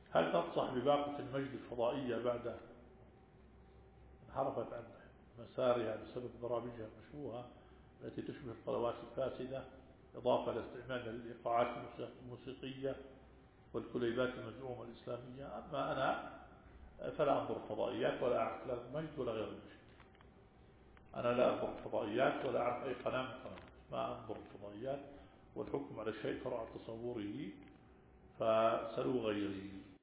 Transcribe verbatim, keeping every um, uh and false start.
هل تنصح بباقة المجد الفضائية بعد انحرفت عن مسارها بسبب برامجها المشبوهة التي تشبه القنوات الفاسدة، إضافة إلى استعمالها للإيقاعات الموسيقية والكليبات المزعومة الإسلامية؟ أما أنا فلا أنظر الفضائيات ولا أعرف لا المجد ولا غير المجد. أنا لا أنظر الفضائيات ولا أعرف أي قناة من قنوات، ما أنظر الفضائيات، والحكم على الشيء فرع تصوره، فسلوا غيري.